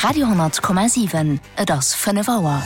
Radio 10,7 et ass 5 Auer.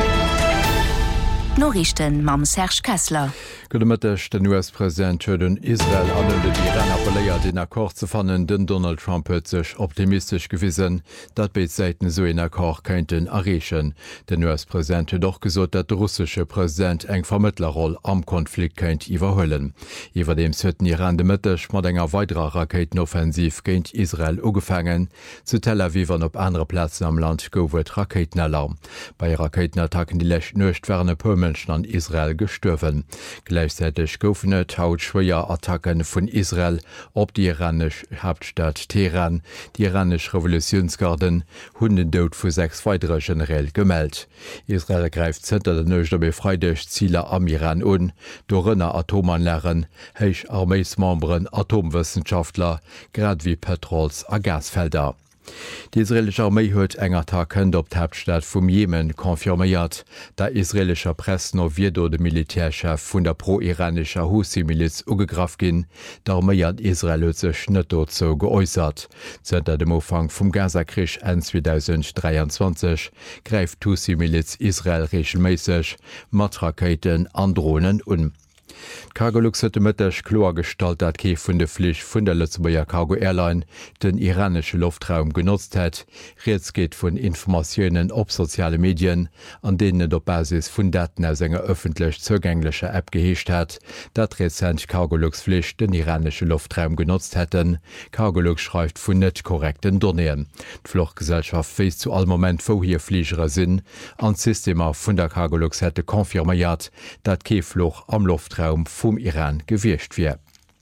Norrichten mam Serge Kessler. Gëttemëtteg den US-Präsident huet den Israel an de Iran appelléiert den Akkord ze fannen, den Donald Trump huet sech optimistisch gewissen, dat beet Säiten so en Akkord kënnten erreechen. Den US-Präsident huet doch gesot, dat de russische Präsident eng Vermittlerroll am Konflikt kënnt iwwerhëllen. Iwerdeems huet den Iran de Mëtteg mat enger weiterer Raketenoffensiv géint Israel ugefangen, zu Tel Aviv an op andere Plätzen am Land gouft Raketenalarm. Bei Raketenattacken die lächt nøcht wären e puer Mënschen an Israel gestürwen. Gleichzeitig goufen et haut schwéier Attacken vun Israel op die iranisch Hauptstadt Teheran. Die iranisch Revolutionsgarden hunn den Dout vu 6 weitere generell gemeldt. Israel greift zënter den nøchter befreidech Zieler am Iran un, do rënner Atomanlären, héich Armeesmembren, Atomwissenschaftler, grad wie Petrols a Gasfelder. Die israelsche Armee huet enger Attacken op d'Hauptstadt vum Jemen konfirméiert, da israelscher Press no wiedo de Militärchef vun der pro-iranischer Houthi-Miliz ugegraf ginn, d'Armee an Israel huet sech net dozo geäussert. Zënter dem Ufang vum Gazakrich en 2023 gräift Houthi-Miliz Israel regelméisseg mat Raketen an Drohnen un. Cargolux huet mëtteg klar stalt, dat Kee vun de Flich vun der Lützeburger Cargo Airline den iranesche Luftraum genutzt hett. Reets geht vun Informationoen op soziale Medien, an denen et op Basis vun Daten aus enger öffentlich zugänglicher App geheescht hat, dat rezent Cargolux Flich den iranesche Luftraum genutzt hätten. Cargolux schreift vun net korrekten Donnéen. D'Flochgesellschaft weist zu all Moment wo hier Fliegere sinn, an Systemer vun der Cargolux hätte konfirméiert, dat Keefloch am Luftraum vum Iran gewircht wie.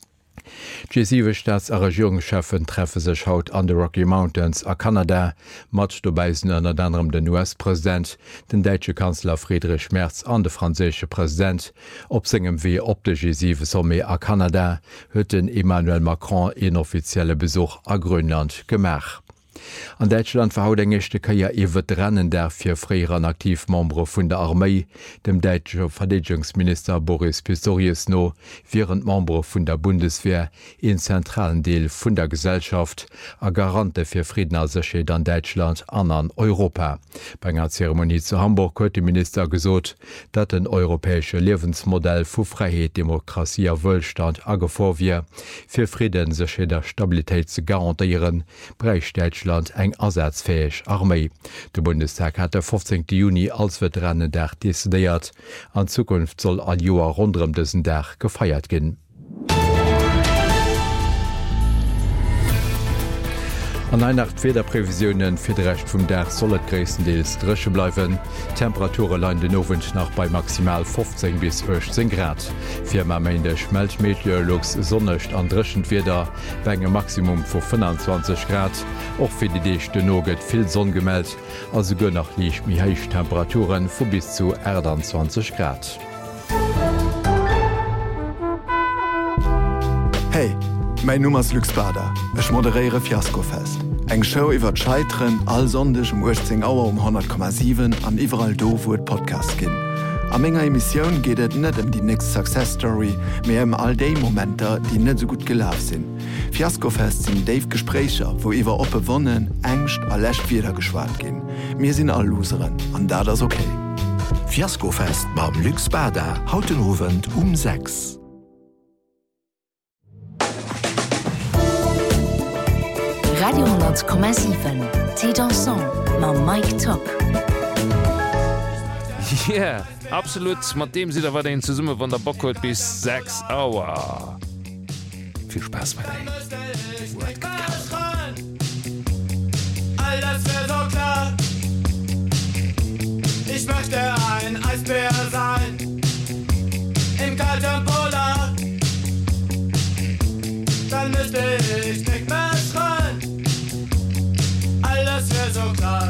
G7 Staats- a Regierungschefen treffe sech haut an de Rocky Mountains a Kanada, mat dobeisen an anderem den US-Präsident, den deitsche Kanzler Friedrich Merz an de franzésche Präsident, op segem wie op de G7 Somme a Kanada huet den Emmanuel Macron en offizielle Besuch a Grönland gemach. An Deutschland verhaut engchte kaier iwwer rennen der fir fréieren Aktivmembre vun der Armee, dem deitsche Verteidigungsminister Boris Pistorius no, virend Membre vun der Bundeswehr en zentralen Deel vun der Gesellschaft a Garante fir Friedenssecheet an Deutschland an Europa. Bei enger Zeremonie zu Hamburg huet de Minister gesot, dat den europäesche Lebensmodell vu Freiheet, Demokratie a Wëllstand agevor wie, fir Friedenssecheet der Stabilitéit ze garantiieren, bräicht Deutschland eng ersatzfähig Armee. Der Bundestag hat der 15. Juni als Veteranendach desideiert. An Zukunft soll all Joar rundum diesen Dach gefeiert gehen. An Weihnacht Wetterprävisionen fir d'Recht vum Dach sollet gréissendeels dresche bleiwen. Temperature lein den Nowend nach bei maximal 15 bis 18 Grad. Firma méindech Meltmeteorologs sonnecht an dreschend Weder bei engem Maximum vu 25 Grad. Och fir die deechte Noget vill Sonn gemeldt, also gën nach liich mi héich Temperaturen vu bis zu 20 Grad. Hey! Mein Nummers Luxbader. Ech moderéiere Fiaskofest. Eng Show iwwer Scheitren all sondech 18 Auer 100,7 an iwwerall do wo et Podcast ginn. Am enger Emissionioun geht et net die Next Success Story, méi all déi Momenter, die net so gut gelaf sinn. Fiaskofest sinn Dave Gesprächer, wo iwwer oppe wonnen, engcht a lächt wieder geschwaart ginn. Mir sinn all Loseren, an da das okay. Fiaskofest mam Luxbader, hautenowend 6. Radio 10,7 T'es dansant, ma Mike Top. Yeah, absolut, mat dem si war den zu Summe von der Bockholt bis 6 Auer. Viel Spaß bei dir. Alles wär so klar. Ich möchte ein Eisbär sein. Im kalten Polar. Dann müsste ich nicht mehr schreien. Alles wär so klar.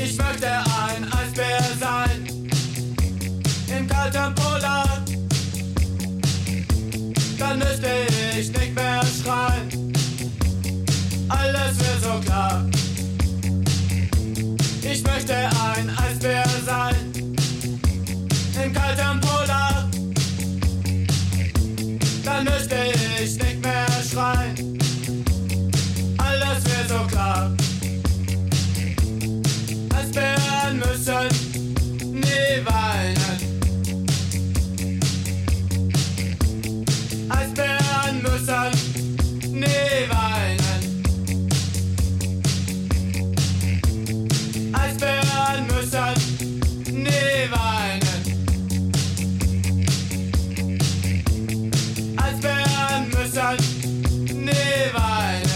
Ich möchte ein Eisbär sein, im kalten Polar. Dann müsste ich nicht mehr schreien, alles wird so klar. Ich möchte ein Eisbär sein, im kalten Polar. Dann müsste ich nicht mehr schreien, alles wird so klar. Eisbären müssen nie weinen. Eisbären müssen nie weinen. Eisbären müssen nie weinen. Eisbären müssen nie weinen.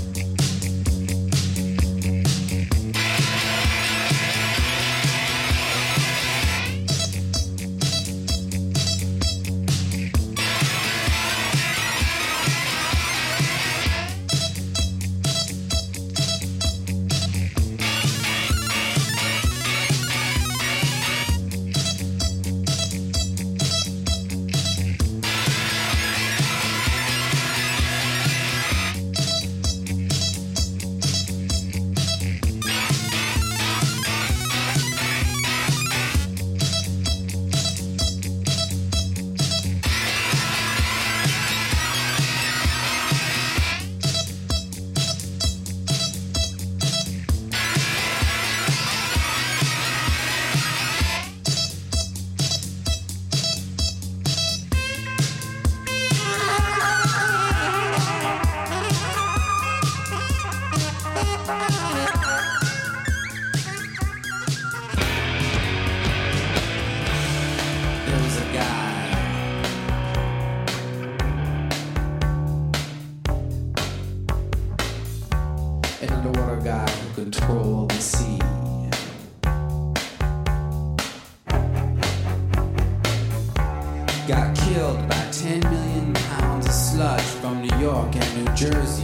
Got killed by 10 million pounds of sludge from New York and New Jersey.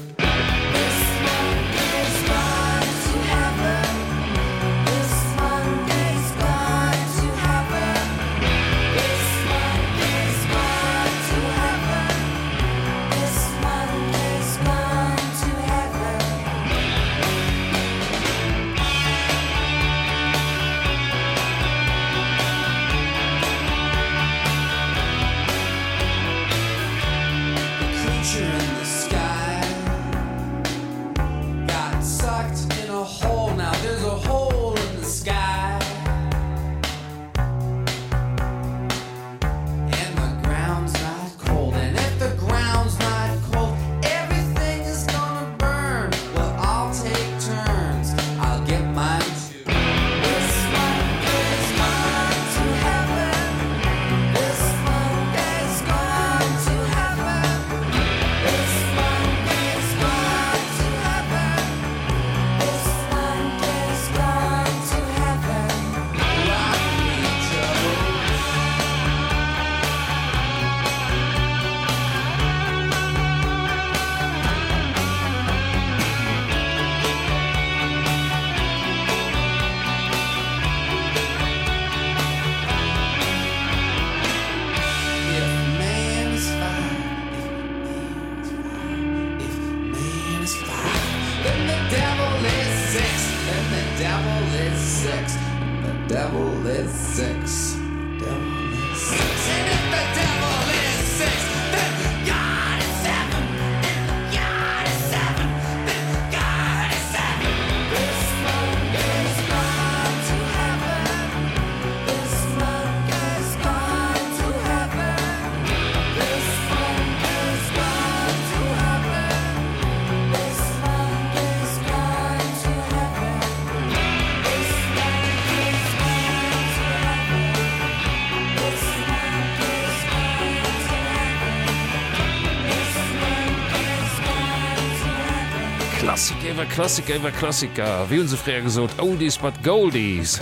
Klassiker wie unse Frère gesot Oldies but Goldies.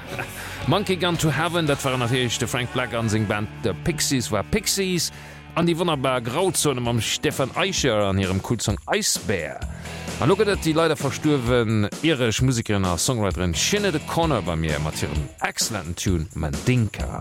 Monkey Gun to Heaven, dat war natürlich de Frank Black an sing Band der Pixies war Pixies an die wunderbar Grauzone am Stefan Eicher an ihrem Kulsong Eisbär. An loket die leider versturwen irisch Musikerin a Songwriterin Shinne de Connor bei mir mat ihrem excellenten Tune Mandinka.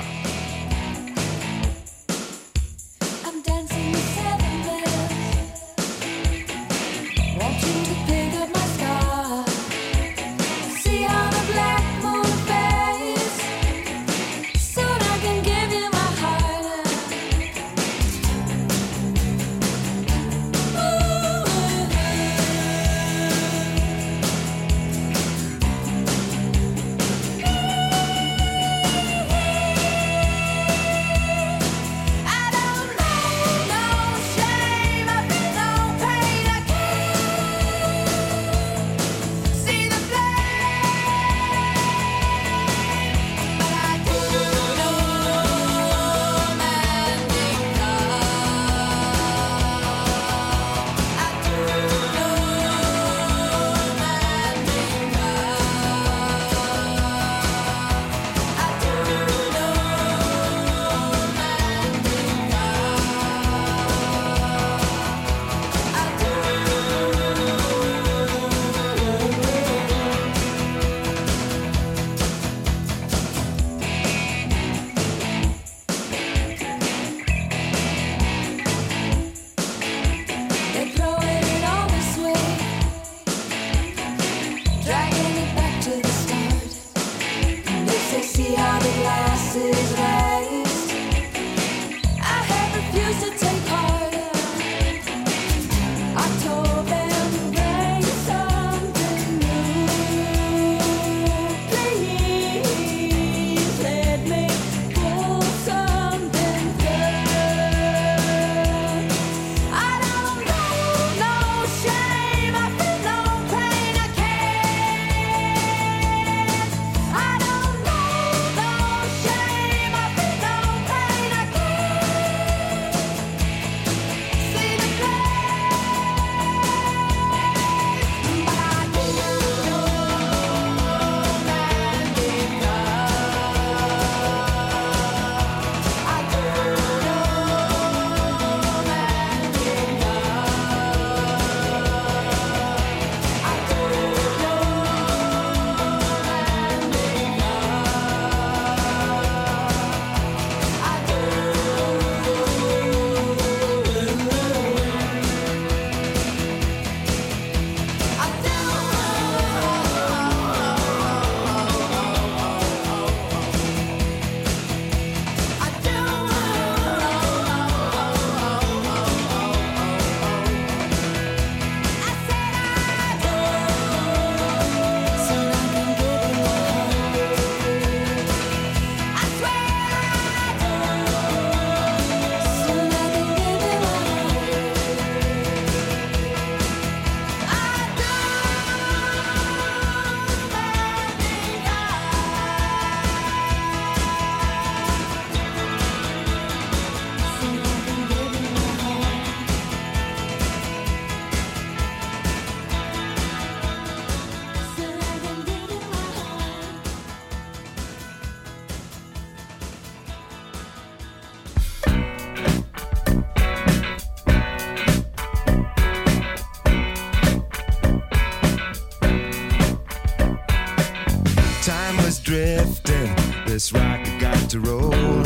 Drifting, this rocket got to roll,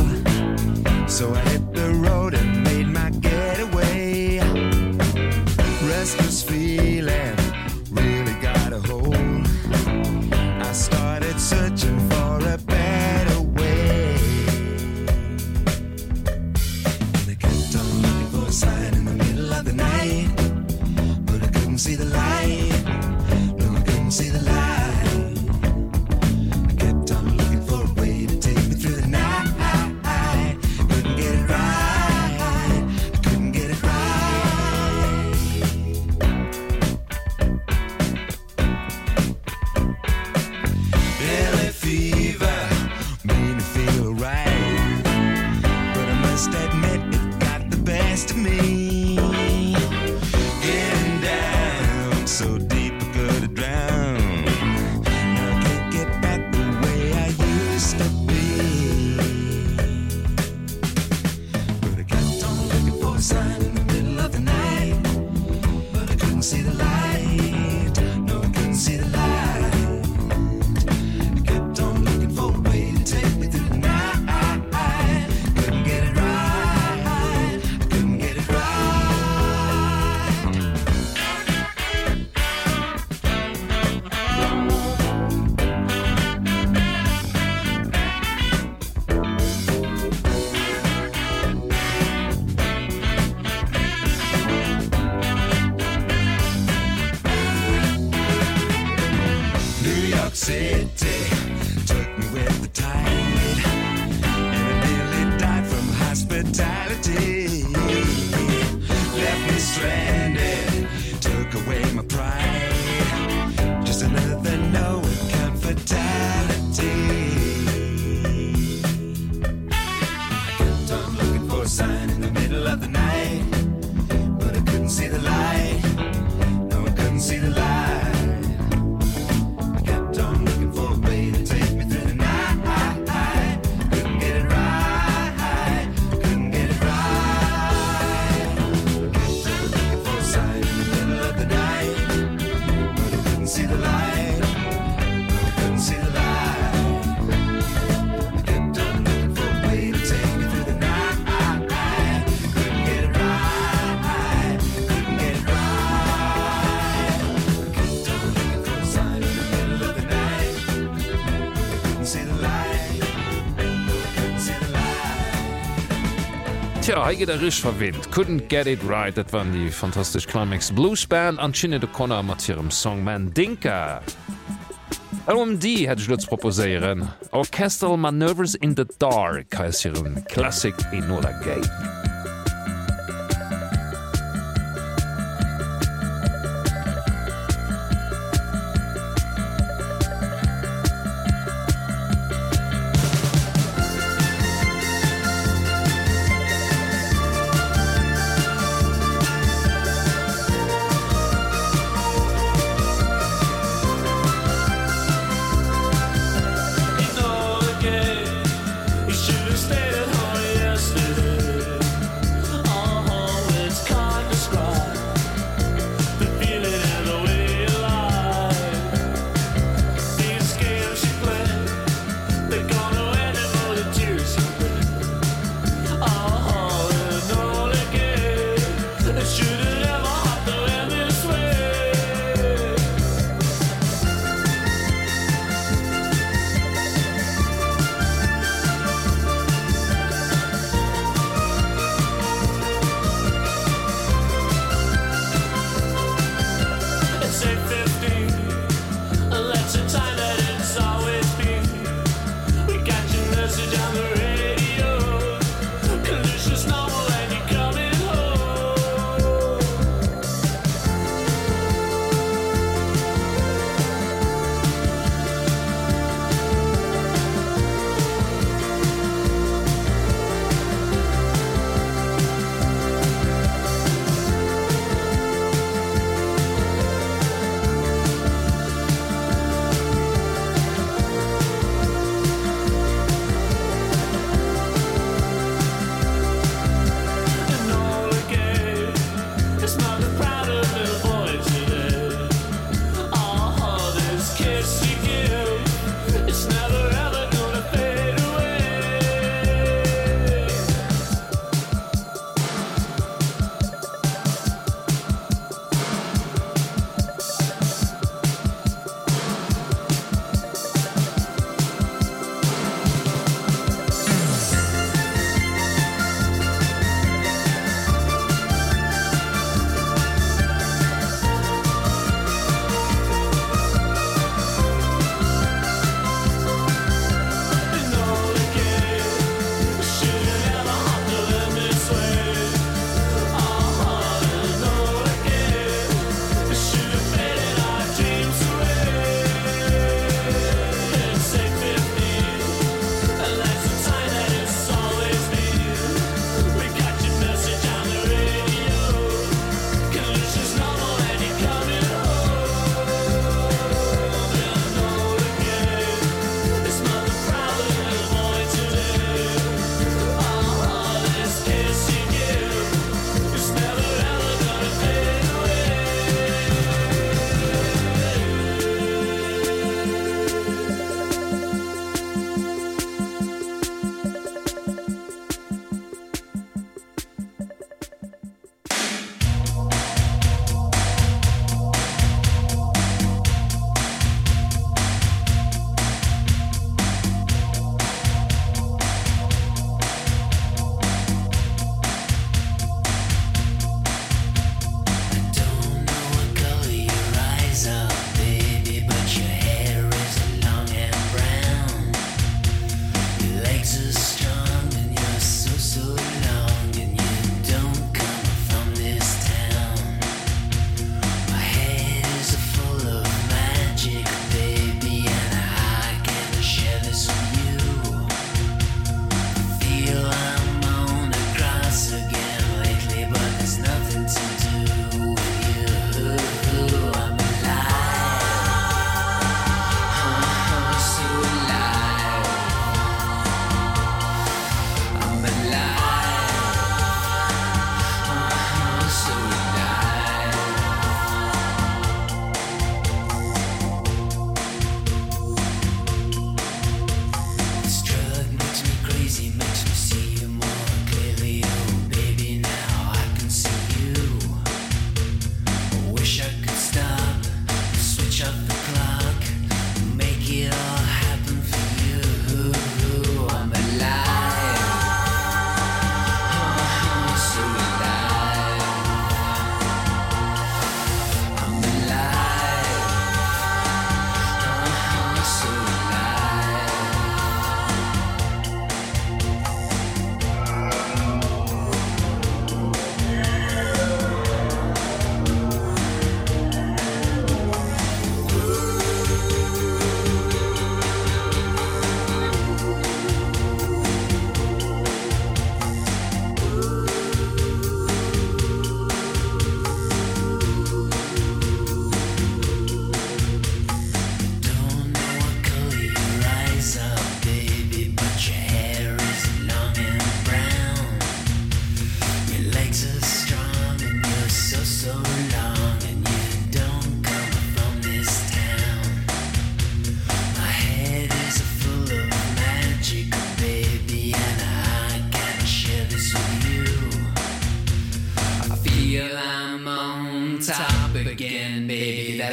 so I hit the road and made my getaway. Restless feeling really got a hold. I started searching for a better way, and I kept on looking for a sign in the middle of the night, but I couldn't see the light. No, I couldn't see the light. Right. city took me with the tide, and I nearly died from hospitality. Left me stranded, took away my pride. Just another no account fatality. I kept on looking for a sign in the middle of the night, but I couldn't see the light. No, I couldn't see the light. Tja, heige der Rich verwindt. Couldn't get it right, dat waren die fantastisch Climax Blues Band an Chinne de Connor mat ihrem Song Mandinka. Die hätte ich Lutz proposéieren. Orchestral Maneuvers in the Dark heißt ihrem Classic Enola Gay. Stayed at home yesterday.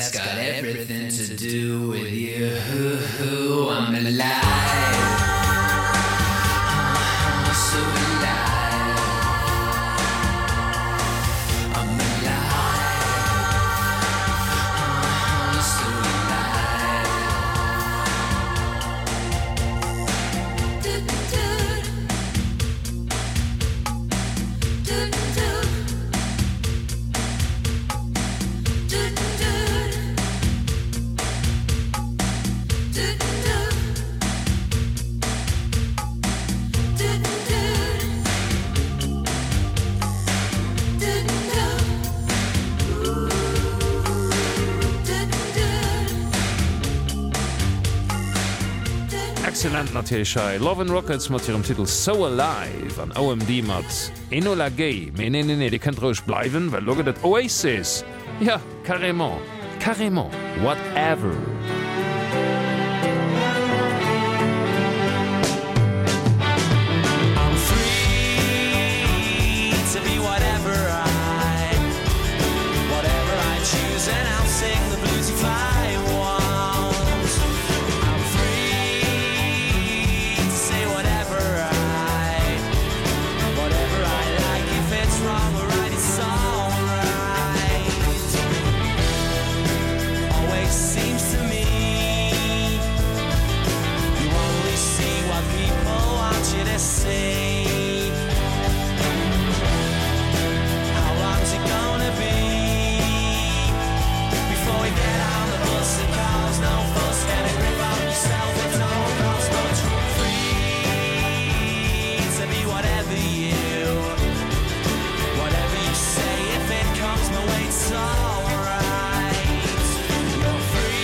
that's got everything to do with you. I'm alive. I'm so alive. I'm alive. I'm so alive. Excellent natürlich Love and Rockets mat ihrem Titel So Alive an OMD mat Enola Gay nee, die könnt ruhig bleiben, weil loget dat Oasis. Ja, carrément, whatever. I'm free to be whatever I choose, and I'll sing the bluesy fly. Whatever you say, if it comes my way, it's all right. You're free.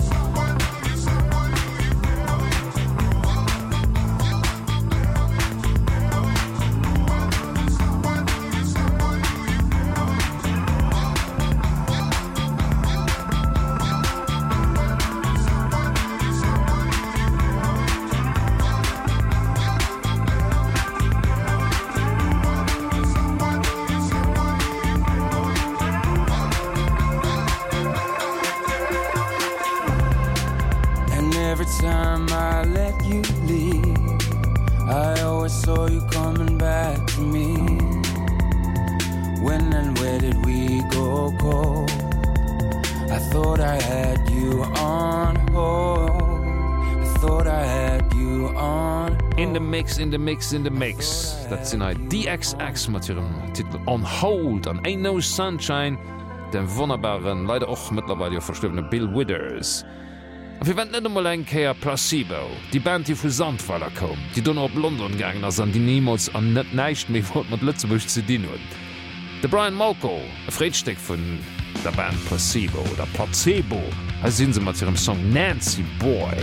time I let you leave, I always saw you coming back to me. When and where did we go cold? I thought I had you on hold. I thought I had you on hold. In the mix, in the mix, in the mix. Dat sinn ei DXX mat ihrem Titel On Hold an Ain't No Sunshine, den wunderbaren, leider auch mittlerweile verstorbene Bill Withers. Und wir wenden nicht mal ein Kehr Placebo, die Band, die für Sandwaller kom, die dann auf London gegangen ist, an die niemals an net neicht mehr mit Lützeburg zu dienen. Der Brian Molko, ein Friedstück von der Band Placebo oder Placebo, als sind sie mit ihrem Song Nancy Boy.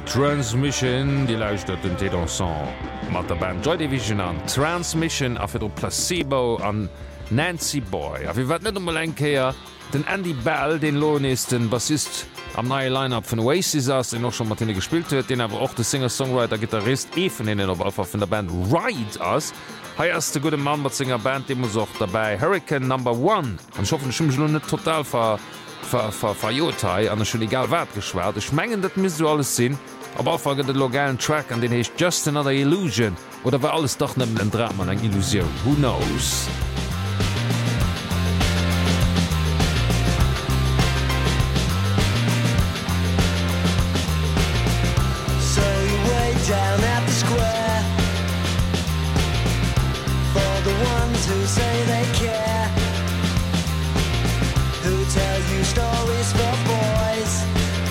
Transmission, die lauscht den Tédanson mat der Band Joy Division an Transmission a fir do Placebo an Nancy Boy. A wie wat net enkeier den Andy Bell, den Lohn ist den Bassist am neue Line-Up von Oasis ass, den noch schon Martine gespielt huet, den awer auch de Singer-Songwriter Gitarrist even innen op Alpha vun der Band Ride ass. Heiers de gute Mann mat Singer Band de muss auch dabei Hurricane No. 1 an schaffen Schimmelung net total verjotai an der schon egal wat geschwert. Ich mengen dat miss du alles sinn, aber auffolge den lokalen Track an den hecht Just Another Illusion oder war alles doch nem en Drama eng Illusion. Who knows? Down at the square for the ones who say they care, who tell you stories for boys,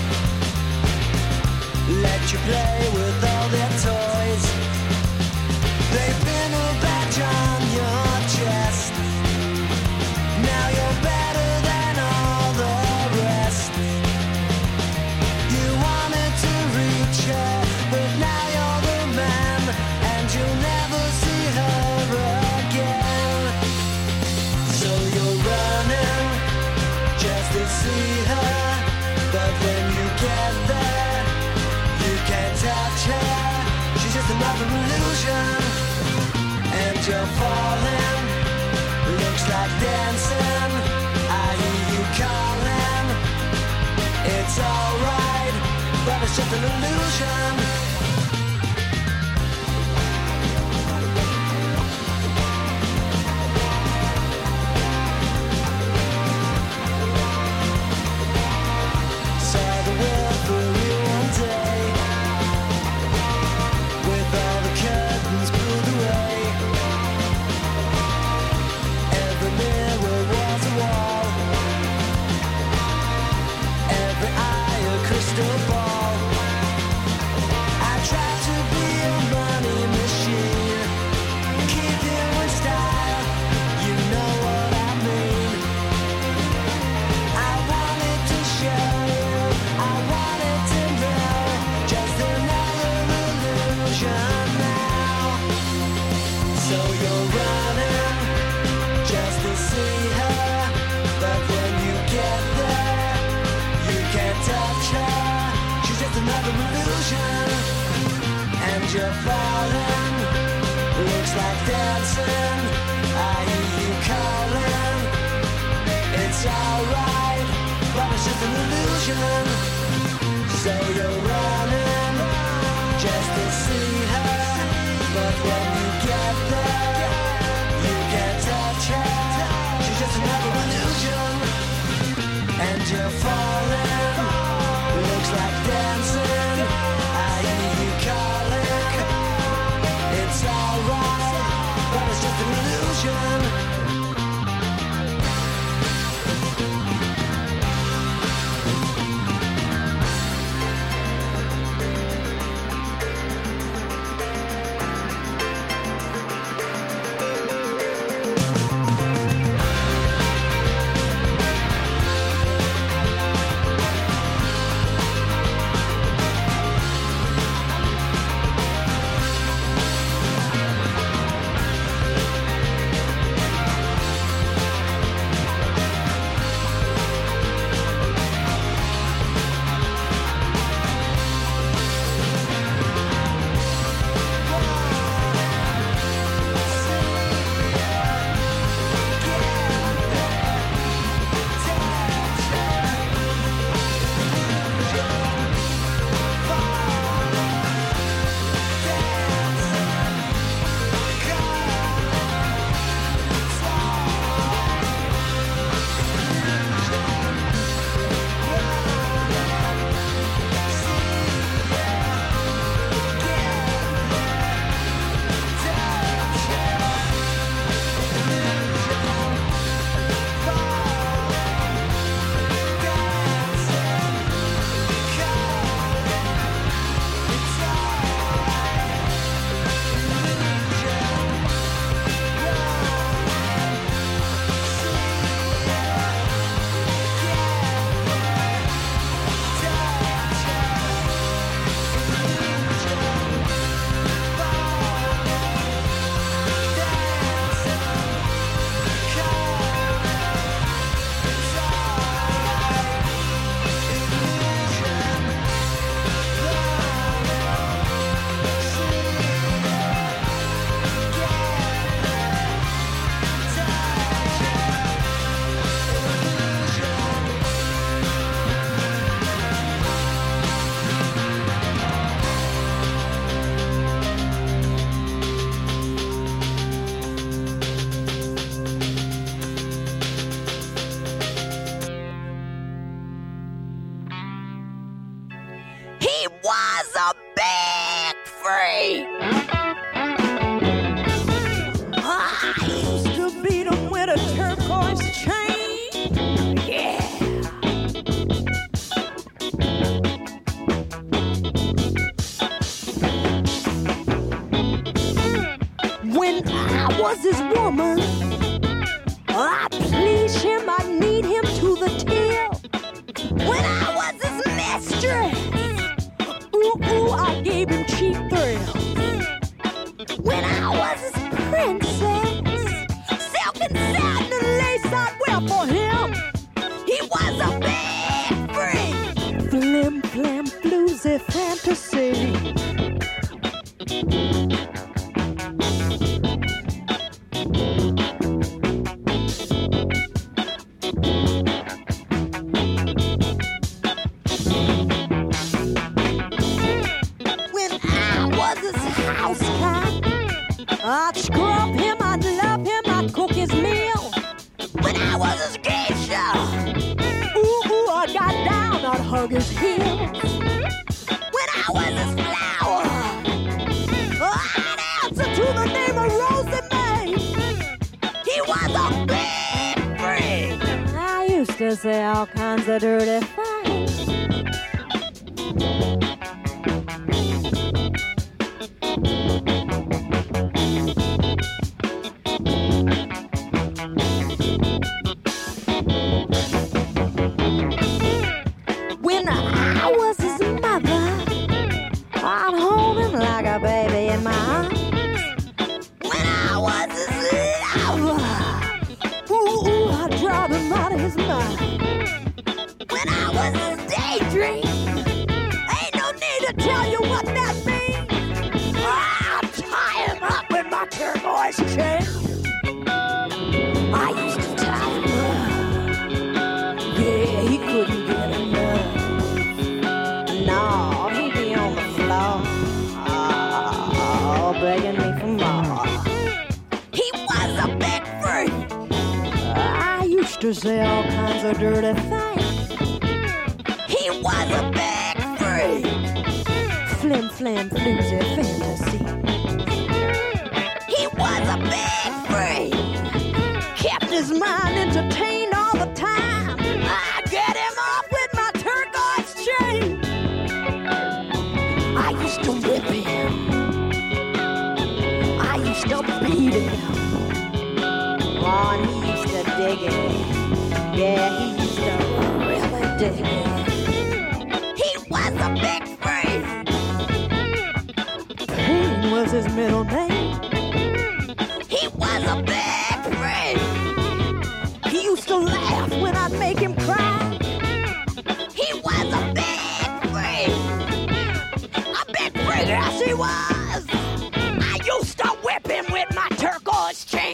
let you play with all their toys. They've been a badge on your chest, now you're better than all the rest. You wanted to reach her, but now see her, but when you get there you can't touch her. She's just another illusion, and you're falling. Looks like dancing, I hear you calling. It's alright, but it's just an illusion. And you're falling, looks like dancing, I hear you calling. It's alright, but it's just an illusion. So you're running just to see her, but when you get there you can't touch her. She's just another illusion. And you're falling, looks like dancing, I hear you calling. It's alright, but it's just an illusion. was a big freak. I used to beat him with a turquoise chain. Yeah. When I was his woman, I please him, I need him to the till. When I was his mistress, ooh, I gave him cheap thrills. When I was his princess, silk and satin and lace I'd wear for him. He was a big freak. Flim, flam, floozy fantasy. I'd scrub him, I'd love him, I'd cook his meal. When I was his geisha, ooh, I got down, I'd hug his heels. When I was his flower, I'd answer to the name of Rosie May. He was a big freak. I used to say all kinds of dirty things. To say all kinds of dirty things. He was a big freak. Flim, flam, floozy fantasy. He was a big freak. Kept his mind entertained all the time. I get him off with my turquoise chain. I used to whip him. I used to beat him. On he used to dig it. Yeah, he used to really dig it. He was a big freak. Pain was his middle name. He was a big freak. He used to laugh when I'd make him cry. He was a big freak. A big freak, yes he was. I used to whip him with my turquoise chain.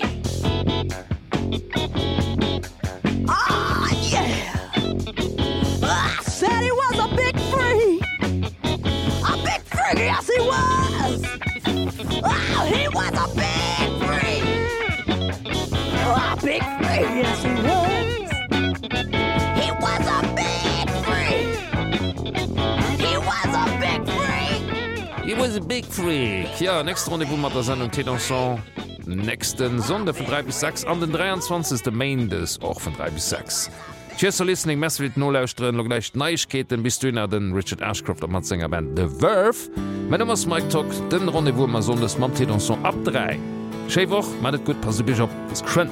Yes, he was. Oh, he was a big freak. Oh, a big freak. Yes, he was. He was a big freak. He was a big freak. He was a big freak. Ja, nächste Rendezvous mit der Sendung T-Dansant. Nächsten Sonntag von 3 bis 6 an den 23. Mai des auch von 3 bis 6. Cheers for listening, mess wird no lausren, lo gleich Neuigkeiten bis du nach den Richard Ashcroft am Sänger-Band The Verve. Mein Name ist Mike Talk, den Rendezvous ma sondes mam T-Dansant ab 3. Schöne Woche, macht gut, pass dich auf, bis schön.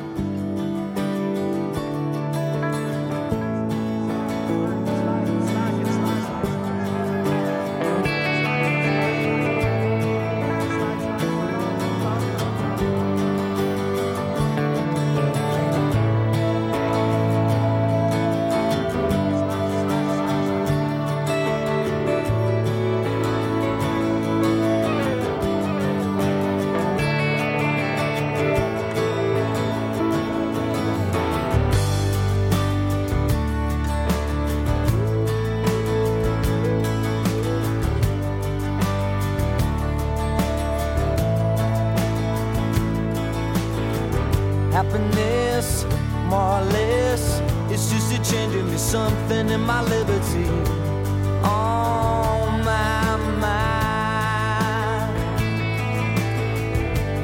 happiness, more or less. It's just a changing me something in my liberty. Oh my, my.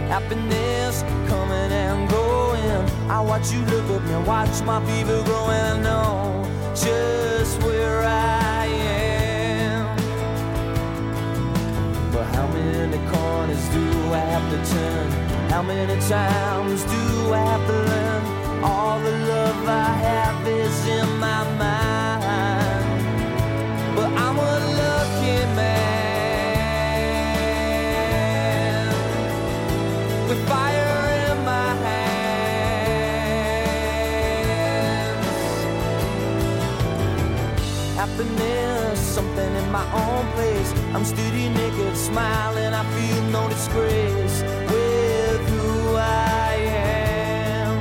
happiness coming and going. I watch you look at me, watch my fever growing. I know just where I am, but how many corners do I have to turn? How many times do I have to learn? All the love I have is in my mind, but I'm a lucky man with fire in my hands. Happiness, something in my own place. I'm steady naked, smiling, I feel no disgrace with who I am.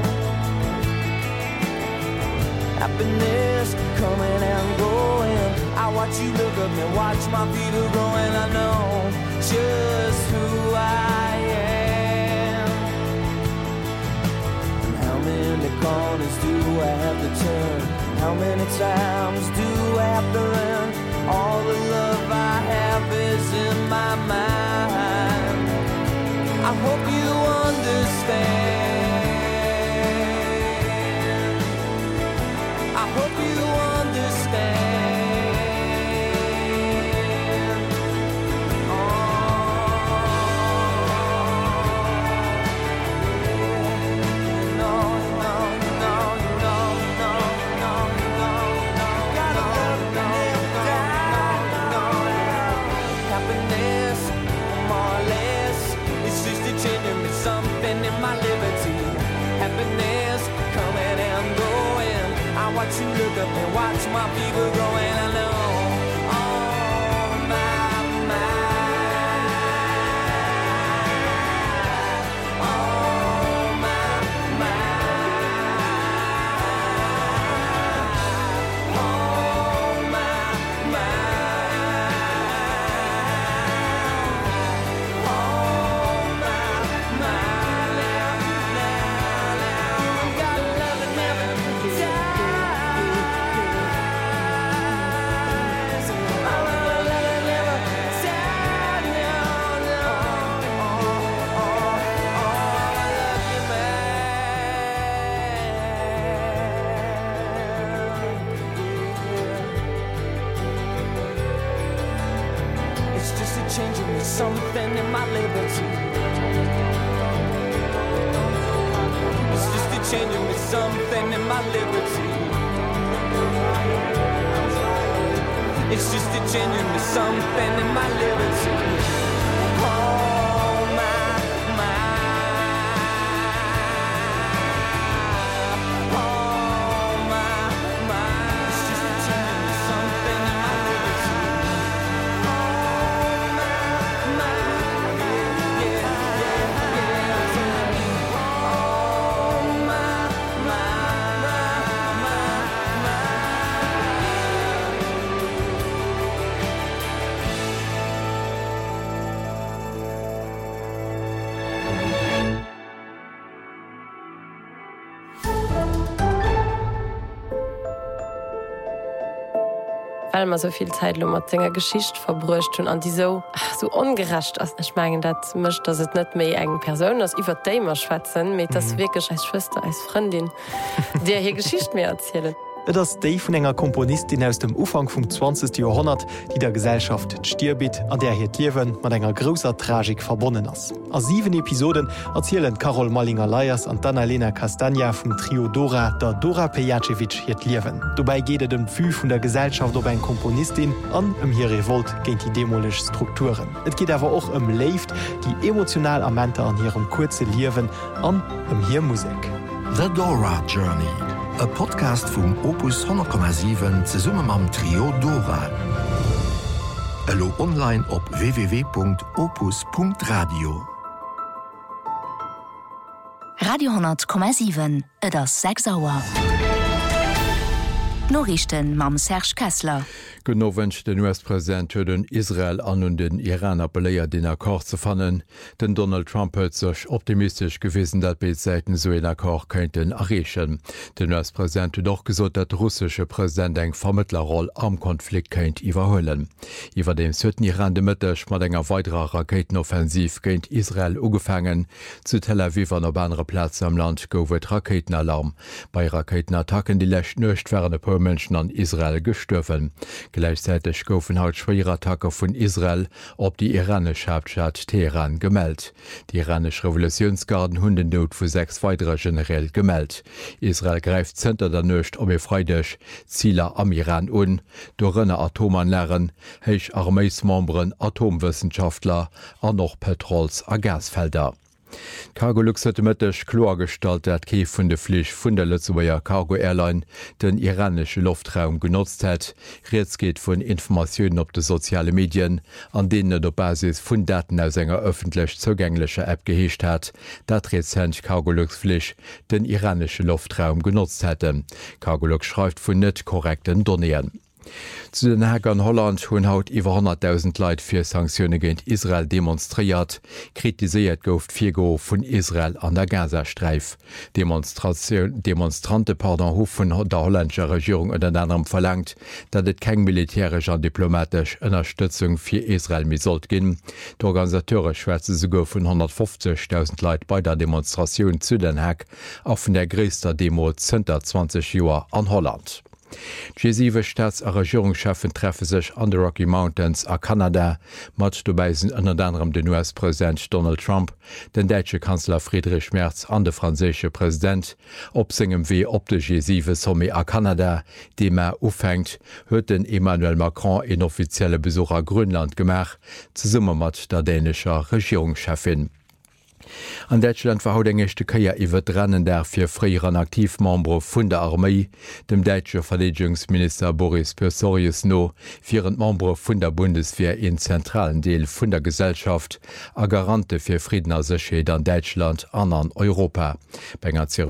Happiness coming and going. I watch you look at me, watch my fever growing. I know just who I am. And how many corners do I have to turn? How many times do I have to learn? All the love I have is in my mind. I hope you understand. I hope you understand. Oh, no, no, no, no, no, no, no, no. Gotta love me down. Happiness, more or less, it's just a changing me something in my liberty. Happiness coming and going. I watch you look up and watch my people growing. I know. Oh my, my. Oh my, my. Oh my, my. Oh my, my. Gotta love it, never dies. I love it, never dies. Oh, I love you, man. It's just a change in me, something in my liberty. It's just a change in me, something in my liberty. It's just a change in me, something in my liberty. Oh my, my. Oh my, my. It's just a change in me, something in my liberty. Oh my, my. Yeah, yeah, yeah. Oh my, my, my, my. Weil man so viel Zeit mat Dinger Geschicht verbrucht hun an die so ungerecht as ich menggen dat mischt dat het net méi eng Person ass iwwer Damer schwatzen mit das wirklich als Schwester als Freundin der hier Geschicht mir erzählen. Et ass déi vun enger Komponistin aus dem Ufang vum 20. Jahrhundert, die der Gesellschaft d'Stierbit, an der hiet Liewen mat enger grosser Tragik verbonnen ass. A 7 Episoden erzielen Carol Mallinger-Leyers an Annalena Castagna vum Trio Dora der Dora Pejacevic hiet Liewen. Dobei geet dem Pfü vun der Gesellschaft op eng Komponistin an hier Revolt géint die demolech Strukturen. Et geht awer och Left, die emotional Ammente an hirem kurze Liewen an hier Musik. The Dora Journey, e Podcast vum Opus 10,7 ze summe am Trio Dora. Elo online op www.opus.radio. Radio 10,7 et ass 6 Auer. Norrichten mam Serge Kessler. Genau wëncht den US-Präsident huet den Israel an und den Iran appelléiert den Akkor ze fannen, den Donald Trump huet sech optimistisch gewesen, dat Beetsäiten so en Akkor kënnten errechen. Den US-Präsident huet doch gesot, dat russische Präsident eng Vermittlerroll am Konflikt kënnt iwwerhëllen. Iwer dem hueten Iran de Mëttech mat enger weiterer Raketenoffensiv géint Israel ugefangen, zu Tel Aviv an op andere Plätze am Land goufet Raketenalarm. Bei Raketenattacken die lächt nøcht wären e puer Mënschen an Israel gestëffen. Gleichzeitig goufen haut Schwerattacker vun Israel op die iranische Hauptstadt Teheran gemeldt. Die iranische Revolutionsgarden hunn den Not vu 6 weitere generell gemeldt. Israel greift Zter der Nøcht om freidech Zieler am Iran un, do rënne Atomanlären, héich Armeeismembren, Atomwissenschaftler an noch Petrols a Gasfelder. Cargolux huet mëttech klorstalt, dat Keef vun de Flich vun der Lützeweier Cargo Airline den iranesche Luftraum genotzt hett. Reets geht vun Informationoun op de soziale Medien, an denen et op Basis vun Daten aus enger öffentlich zugänglicher App geheescht hat, dat Rezent Cargolux Flich den iranesche Luftraum genotzt hätte. Cargolux schreift vun net korrekten Donnéen. Zu den Häger an Holland hunn haut iwwer 100.000 Leiit fir Sanktionune géint Israel demonstréiert, kritiséiert gouft Virgo vun Israel an der Gazastreif. Demonstrante Hof vun der holländscher Regierung oder anderem verlangt, dat et keng militärisch an diplomatisch Ënnerstützung fir Israel misollt ginn. D'Organisateure schwärze se gouf vun 150.000 Leiit bei der Demonstrationun zu den Häck a vun der gréster Demo zënter 20 Joer an Holland. G7 Staats- a Regierungschefen treffe sech an de Rocky Mountains a Kanada, mat dobeisen ënner anderem den US-Präsident Donald Trump, den däitsche Kanzler Friedrich Merz an de franzésche Präsident, op segem wee op de G7 Somme a Kanada, deem ufängt, huet den Emmanuel Macron en offizielle Besucher Grönland gemach, ze summe mat der dänescher Regierungschefin. An Deutschland war haut engechte Käier iwwer drennen der fir fréier an Aktivmembre vun der Armee, dem Deitsche Verteidigungsminister Boris Pistorius no, fir Membre vun der Bundeswehr en zentralen Deel vun der Gesellschaft a Garante fir Frieden a Sechheet an Deutschland an Europa. Bei enger